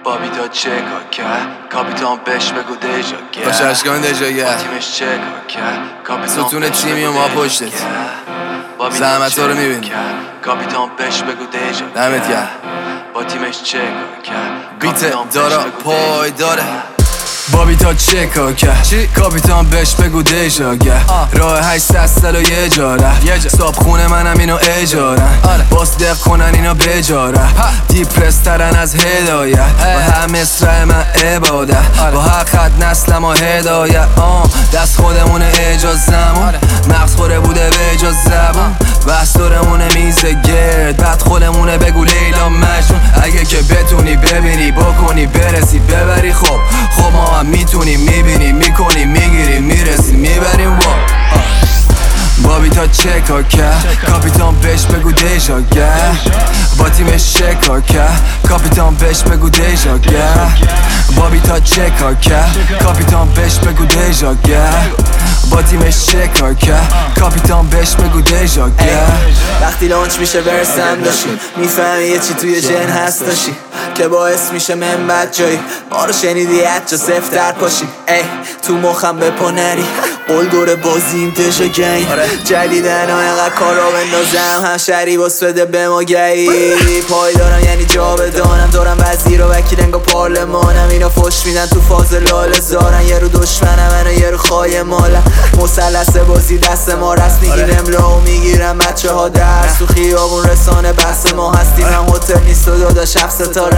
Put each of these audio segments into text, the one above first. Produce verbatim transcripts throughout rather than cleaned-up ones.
بابی تا چه کار کرد کاپیتان بهش بگو دیجا کرد باشه اشکان دیجا کرد تیمش چه کار کرد کاپیتان ستون تیمی و ما پشتت زحمت ها رو میبینی کاپیتان بهش بگو دیجا دمت کرد با تیمش چه کار کرد بیت دارا پای داره بابی تا چه کار کرد کاپیتان بهش بگو دیجا کرد راه هشتصد سال و یه جاره صاحب خونه منم اینو اجارن باس دق کنن اینو بجاره دیپرس ترن از هدایت با هم مصرع من عبادت با هر خط نسلم و هدایت دست خودمونه اجازمون مغز خوره بوده به اجاز زبون بس دورمونه میزه گرد بعد خودمونه بگو لیلا مجنون اگه که بتونی ببینی بکنی برسی ببری خب خب ما هم میتونیم میبینیم میکنیم میگیریم میرسیم میبریم با بابی تا چه کار کرد کاپیتان بهش بگو دیجا کرد با تیمش چه کار کرد کاپیتان بهش بگو دیجا کرد بابی تا چه کار کرد کاپیتان بهش بگو دیجا کرد با تیمش چه کار کرد کاپیتان بهش بگو دیجا کرد وقتی لانچ میشه برسم داشی میفهمی یه چی توی جن هست داشی که باعث میشه من بد جایی ما رو شنیدی حتی صفر در پاشی ای تو مخم بپا نری قول دور بازیم تشا گنگ جلیدن ها اینقدر کارا بندازم هم شری باس بده به ما گی پای دارم یعنی جا بدانم دارم وزیر و وکیل انگا پارلمانم اینا فش میدن تو فاز لال زارن یه رو دشمنم منو یه رو خواهی مالم مسلسه بازی دست ما رست میگیم املا و میگیرم بچه ها درس تو خیابون رسانه بحث ما هستیم هم هتل نیست و داداش هفت ستاره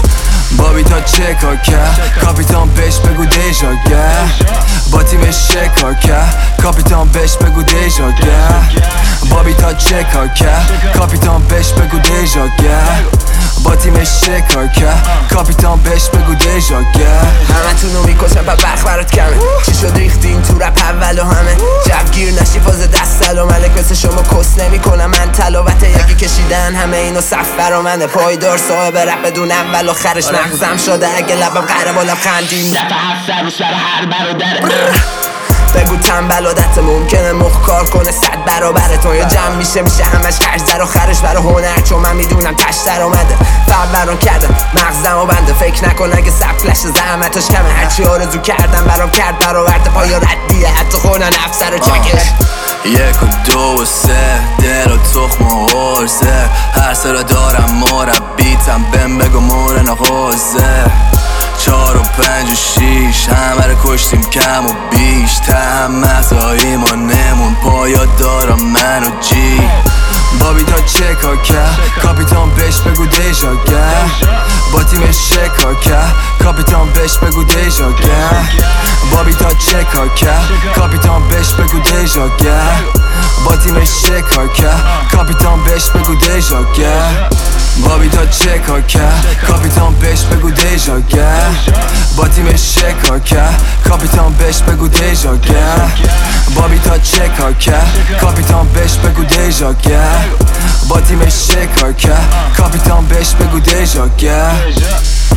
بابی تا چه کار کرد کاپیتان بهش بگو دیجا کرد با تیمش چه کار کرد کاپیتان بهش بگو دیجا کرد بابی تا چه کار کرد کاپیتان بهش بگو دیجا کرد با تیمش چه کار کرد کاپیتان بهش بگو دیجا کرد همتونو میکشم پا بخ برات کمه چی شد ریختین تو رپ اول و همه جوگیر نشی فاز دست سلام ملک مثل شما کس نمی کنم من تلاوت یکی کشیدن همه اینو صف برا منه پایدار صاحب رپ بدون اول و خرش مغزم شده اگه لبم قره بالم خندیم دفعه هفت سر و سر هر برادره بگو تنبل عادت ممکنه مخ کار کنه صد برابر تو یا جمع میشه میشه همش خرج در و خرش برا هنر چون من میدونم تش در آمده فرق برام کرده مغزم و بنده فکر نکن اگه سفلش زحمتش کمه هرچی آرزو کردم برام کرد برآورده پایا ردیه حتی خونن افسر و چکش یک و دو و سه دل و تخم و عرضه هر سر دارم مربیتم بهم بگو مورن و غزه چار و پنج و شیش همه رو کشتیم کم و بیش تهم مغزایی ما نمون پایا دارم من و جی بابی تا چه کار کرد کاپیتان بهش بگو دیجا کرد با تیمش چه کار کرد کاپیتان بهش بگو دیجا کرد بابی تا چه کار کرد کاپیتان بهش بگو دیجا کرد با تیمش چه کار کرد کاپیتان بهش بگو دیجا کرد بابی تا چه کار کرد کاپیتان بهش بگو دیجا کرد با تیمش چه کار کرد کاپیتان بهش بگو دیجا کرد بابی تا چه کار کرد کاپیتان بهش بگو دیجا کرد با تیمش چه کار کرد کاپیتان بهش بگو دیجا کرد